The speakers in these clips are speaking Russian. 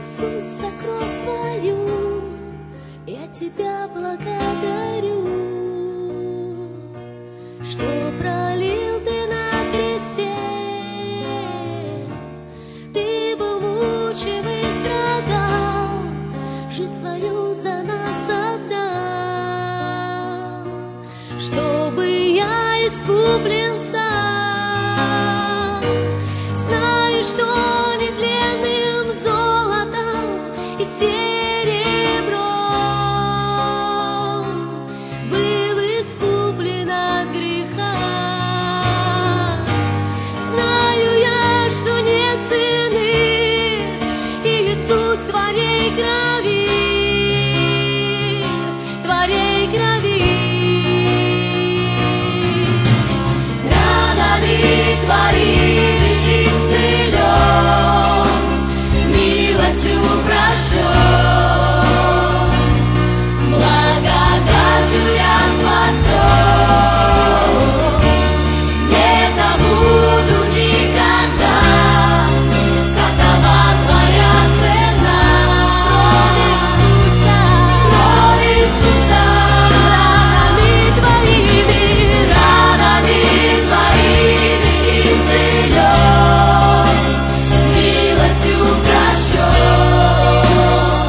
Иисус, за кровь Твою я Тебя благодарю, что пролил Ты на кресте. Ты был мучим и страдал, жизнь свою за нас отдал, чтобы я искуплен стал. Знаю, что нетленным золотом и серебром был искуплен от греха. Знаю я, что нет цены Иисус Твоей крови, Твоей крови. Ранами Твоими исцелен, милостью прощен, благодатью я спасен. Не забуду никогда, какова Твоя цена. Кровь Иисуса, ранами Твоими исцелен, милостью прощен,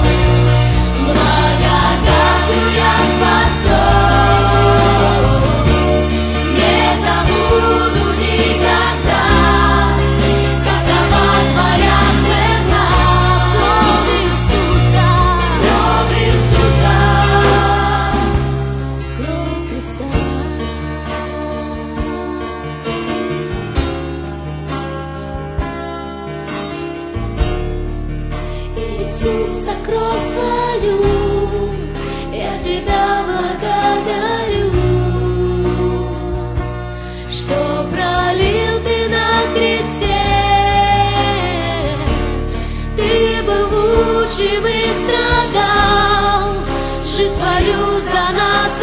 благодатью я спасен. Не забуду никогда, какова Твоя цена. Кровь Иисуса, кровь Иисуса, кровь Христа. Иисус, за кровь Твою я Тебя благодарю, что пролил Ты на кресте. Ты был мучим и страдал, жизнь свою за нас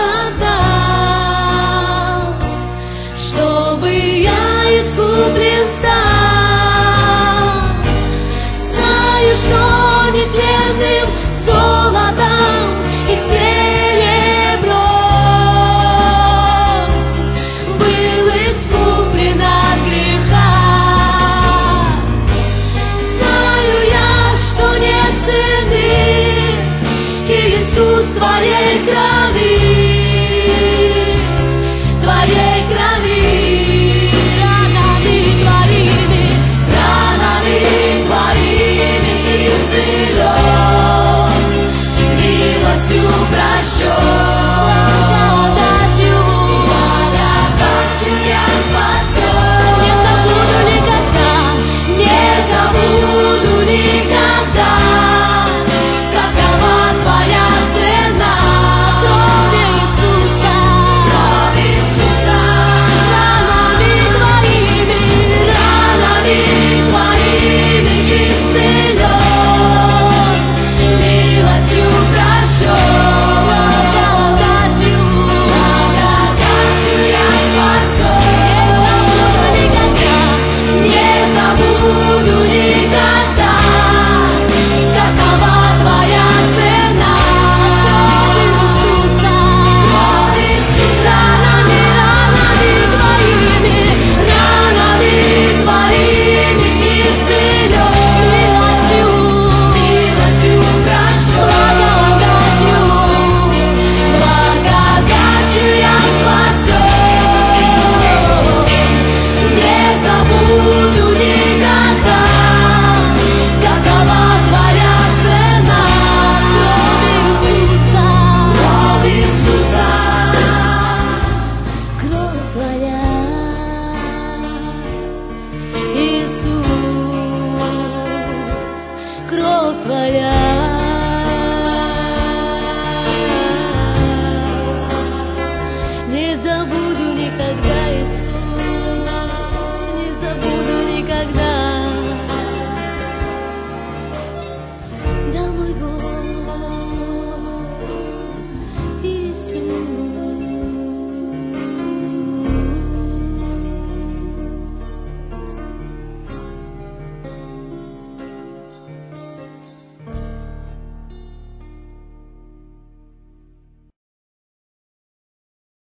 отдал, чтобы я искуплен стал. Знаю, что нетленным золотом и серебром был искуплен от греха. Знаю я, что нет цены Иисус Твоей крови, Твоей крови. Ранами Твоими исцелен, милостью прощен, благодатью я спасен. Не забуду никогда, не забуду никогда, какова Твоя цена. Кровь Иисуса, кровь Иисуса, ранами Твоими исцелен, милостью прощен, благодатью я спасен. Не забуду никогда, какова Твоя цена. Кровь Иисуса, ранами Твоими исцелен, милостью прощен, благодатью я спасен. Не забуду никогда, какова Твоя цена. Кровь Иисуса, кровь Твоя, Иисус, кровь Твоя.